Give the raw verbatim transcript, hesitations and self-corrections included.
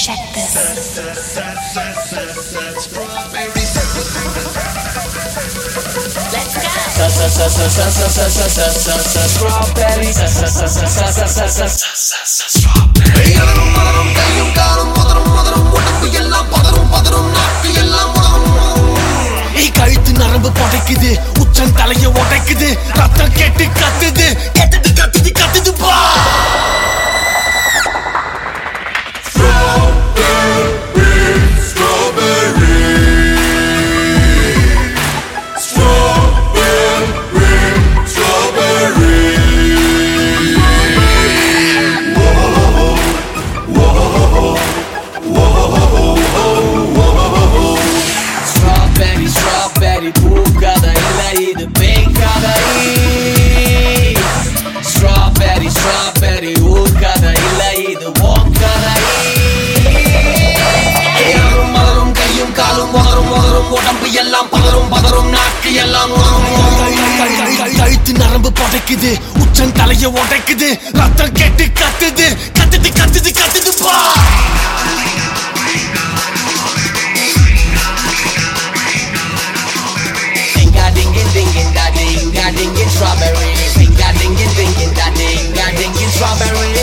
Check this. Let's go. Strawberry. கழுத்து நரம்பு படைக்குது, உச்சன் தலைய உடைக்குது, ரத்தம் கெட்டு கத்துது, கெட்டுது கத்துது கத்துது பா. Strawberry, பூக்காத இல்ல இது பேய்க்காத. Strawberry, strawberry, ஊக்காத இல்ல இது ஓக்காத. யாரும் மலரும் கையும் காலும் வளரும் வளரும் உடம்பு எல்லாம் பதரும் பதரும் நாக்கு எல்லாம் கழுத்து நரம்பு படைக்குது, உச்சன் தலைய உடைக்குது, ரத்தம் கெட்டு கத்துது, கத்துது கத்துது கத்துது பா. Dingin, dingin, da ding, da dingin, strawberry. Ding, da dingin, dingin, da ding, da dingin, strawberry.